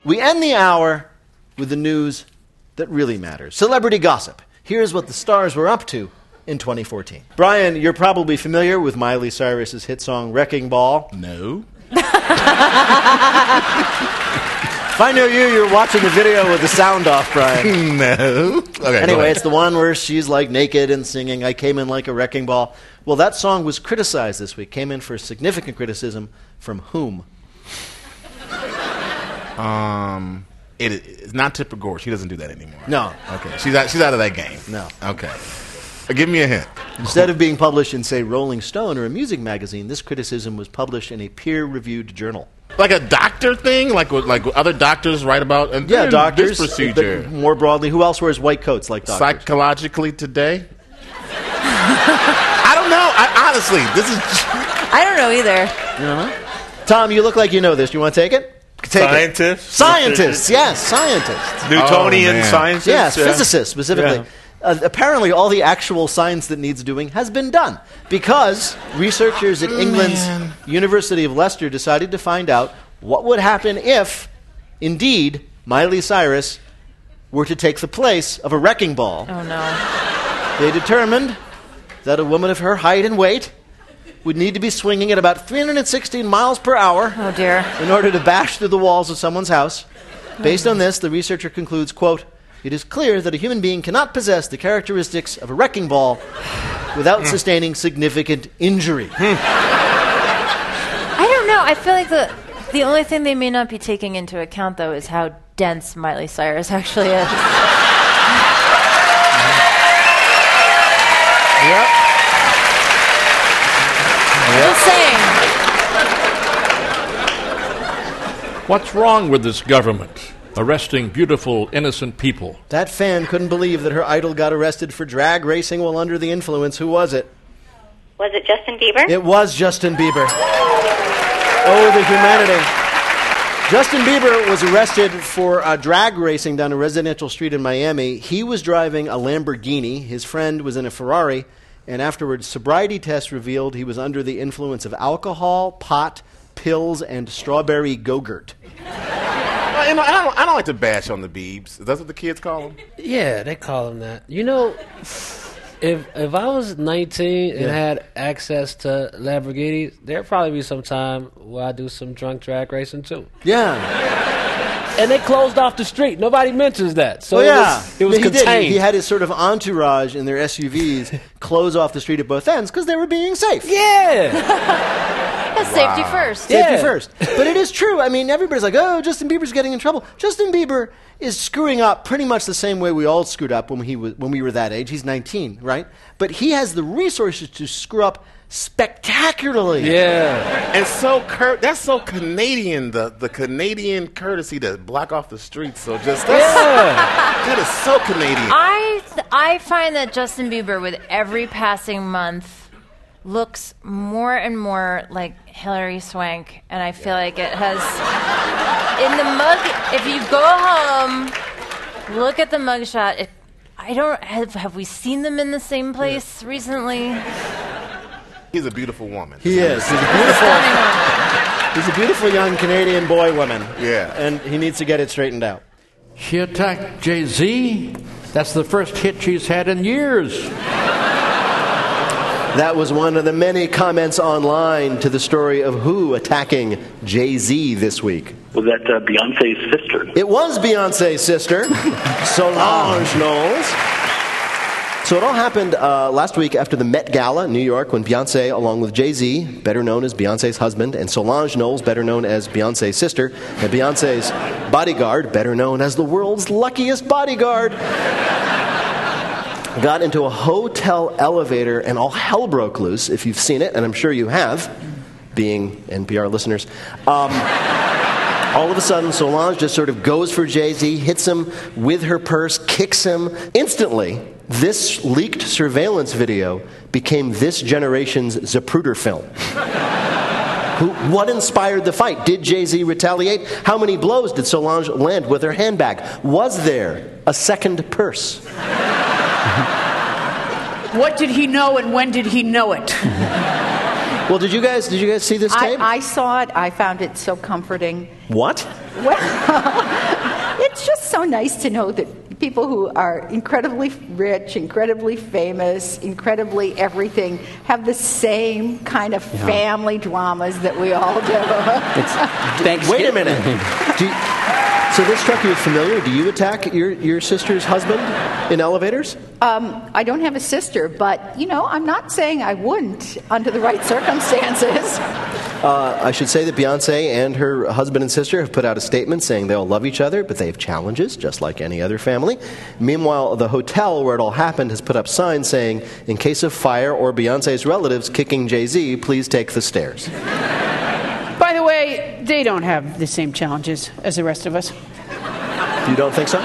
We end the hour with the news that really matters. Celebrity gossip. Here's what the stars were up to in 2014. Brian, you're probably familiar with Miley Cyrus's hit song Wrecking Ball. No. If I know you, you're watching the video with the sound off, Brian. No. Okay, anyway, it's the one where she's like naked and singing, I came in like a wrecking ball. Well, that song was criticized this week. Came in for significant criticism from whom? It's not Tipper Gore. She doesn't do that anymore. No. Okay. She's out of that game. No. Okay. Give me a hint. Instead of being published in, say, Rolling Stone or a music magazine, this criticism was published in a peer-reviewed journal. Like a doctor thing? Like other doctors write about? And Yeah, doctors. This procedure. But more broadly, who else wears white coats like doctors? Psychologically Today? I don't know. Honestly, this is... I don't know either. You don't know? Tom, you look like you know this. Do you want to take it? Scientists? Scientists, yes, scientists. Newtonian scientists? Yes, Yeah. physicists specifically. Yeah. Apparently, all the actual science that needs doing has been done because researchers at England's University of Leicester decided to find out what would happen if, indeed, Miley Cyrus were to take the place of a wrecking ball. Oh, no. They determined that a woman of her height and weight would need to be swinging at about 316 miles per hour Oh, dear. in order to bash through the walls of someone's house. Based on this, the researcher concludes, quote, it is clear that a human being cannot possess the characteristics of a wrecking ball without sustaining significant injury. I don't know. I feel like the only thing they may not be taking into account, though, is how dense Miley Cyrus actually is. Yep. Just saying. What's wrong with this government? Arresting beautiful, innocent people. That fan couldn't believe that her idol got arrested for drag racing while under the influence. Who was it? Was it Justin Bieber? It was Justin Bieber. Oh, the humanity. Justin Bieber was arrested for drag racing down a residential street in Miami. He was driving a Lamborghini. His friend was in a Ferrari. And afterwards, sobriety tests revealed he was under the influence of alcohol, pot, pills, and strawberry Go-Gurt. I don't like to bash on the Biebs. Is that what the kids call them? Yeah, they call them that. You know, if I was 19 and had access to Lamborghinis, there'd probably be some time where I do some drunk drag racing too. Yeah. And they closed off the street. Nobody mentions that. So it was he contained. Did. He had his sort of entourage in their SUVs close off the street at both ends because they were being safe. Yeah. That's safety first. Safety first. But it is true. I mean, everybody's like, oh, Justin Bieber's getting in trouble. Justin Bieber is screwing up pretty much the same way we all screwed up when we were that age. He's 19, right? But he has the resources to screw up spectacularly. Yeah. And so that's so Canadian, the Canadian courtesy to block off the streets. So that is so Canadian. I find that Justin Bieber, with every passing month, looks more and more like Hilary Swank, and I feel like it has in the mug. If you go home, look at the mugshot. Have we seen them in the same place recently? He's a beautiful woman. He is. He's a beautiful young Canadian boy woman. Yeah. And he needs to get it straightened out. She attacked Jay-Z. That's the first hit she's had in years. That was one of the many comments online to the story of who attacking Jay-Z this week. Was that Beyonce's sister? It was Beyonce's sister, Solange Knowles. So it all happened last week after the Met Gala in New York when Beyonce, along with Jay-Z, better known as Beyonce's husband, and Solange Knowles, better known as Beyonce's sister, and Beyonce's bodyguard, better known as the world's luckiest bodyguard, got into a hotel elevator and all hell broke loose, if you've seen it, and I'm sure you have, being NPR listeners. All of a sudden, Solange just sort of goes for Jay-Z, hits him with her purse, kicks him. Instantly, this leaked surveillance video became this generation's Zapruder film. What inspired the fight? Did Jay-Z retaliate? How many blows did Solange land with her handbag? Was there a second purse? What did he know and when did he know it? Well, did you guys see this tape? I saw it. I found it so comforting. What? Well, so nice to know that people who are incredibly rich, incredibly famous, incredibly everything, have the same kind of family dramas that we all do. Wait a minute. So this struck you as familiar. Do you attack your sister's husband in elevators? I don't have a sister, but, I'm not saying I wouldn't under the right circumstances. I should say that Beyonce and her husband and sister have put out a statement saying they all love each other, but they have challenges, just like any other family. Meanwhile, the hotel where it all happened has put up signs saying, in case of fire or Beyonce's relatives kicking Jay-Z, please take the stairs. By the way, they don't have the same challenges as the rest of us. You don't think so?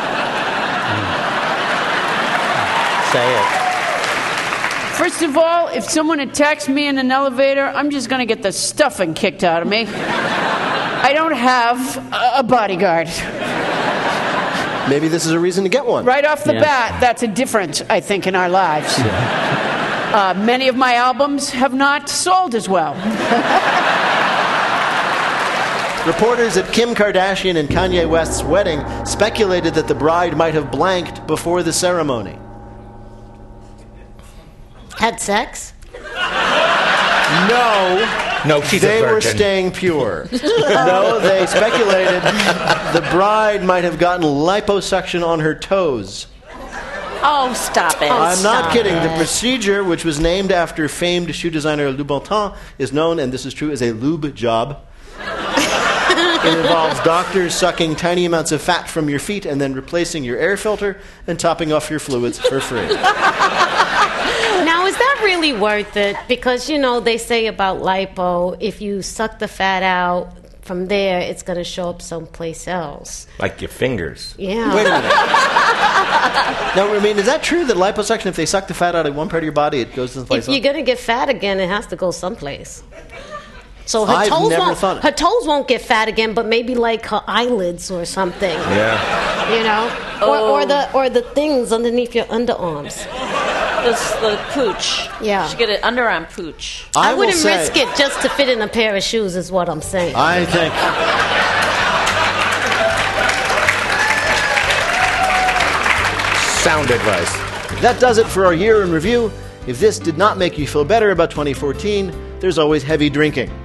Say it. First of all, if someone attacks me in an elevator, I'm just going to get the stuffing kicked out of me. I don't have a bodyguard. Maybe this is a reason to get one. Right off the bat, that's a difference, I think, in our lives. Many of my albums have not sold as well. Reporters at Kim Kardashian and Kanye West's wedding speculated that the bride might have blanked before the ceremony. Had sex? No, she's they a virgin. were staying pure. No, they speculated the bride might have gotten liposuction on her toes. Oh, stop it. I'm not kidding. The procedure, which was named after famed shoe designer Louboutin, is known, and this is true, as a lube job. It involves doctors sucking tiny amounts of fat from your feet and then replacing your air filter and topping off your fluids for free. Now, is that really worth it? Because, they say about lipo, if you suck the fat out from there, it's going to show up someplace else. Like your fingers. Yeah. Wait a minute. Now, is that true that liposuction, if they suck the fat out of one part of your body, it goes to the place If you're going to get fat again, it has to go someplace. So her her toes won't get fat again, but maybe like her eyelids or something. Yeah. Or the things underneath your underarms. The pooch. Yeah. You should get an underarm pooch. I wouldn't risk it just to fit in a pair of shoes, is what I'm saying. I think. Sound advice. That does it for our year in review. If this did not make you feel better about 2014, there's always heavy drinking.